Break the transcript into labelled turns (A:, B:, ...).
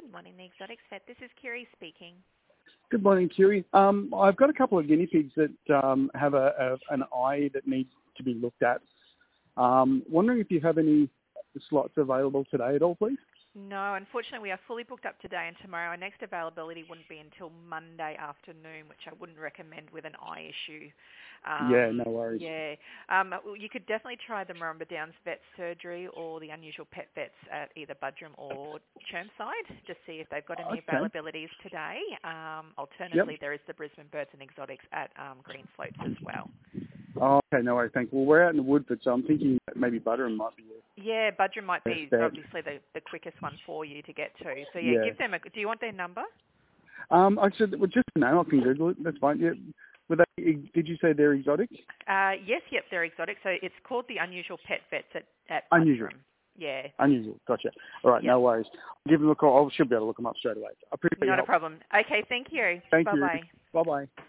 A: Good morning, the Exotics Vet. This is Kiri speaking.
B: Good morning, Kiri. I've got a couple of guinea pigs that have an eye that needs to be looked at. Wondering if you have any slots available today at all, please?
A: No, unfortunately, we are fully booked up today and tomorrow. Our next availability wouldn't be until Monday afternoon, which I wouldn't recommend with an eye issue.
B: Yeah, no worries.
A: Yeah. You could definitely try the Marumba Downs Vet Surgery or the Unusual Pet Vets at either Budrum or Chermside to see if they've got any availabilities today. Alternatively, there is the Brisbane Birds and Exotics at Green Slopes as well.
B: Oh, okay, no worries, thanks. Well, we're out in the Woodford, so I'm thinking that maybe Budrum might be
A: Yeah, Budrum might be obviously the quickest one for you to get to. So, give them a... Do you want their number?
B: I said, well, just now, I can Google it. That's fine. Yeah. Did you say they're exotic?
A: Yes, they're exotic. So it's called the Unusual Pet Vets at Budrum.
B: Unusual.
A: Yeah.
B: Unusual. Gotcha. All right, no worries. I'll give them a call. I should be able to look them up straight away. I appreciate your help.
A: Not a problem. Okay, thank you.
B: Thank you.
A: Bye-bye.
B: Bye-bye.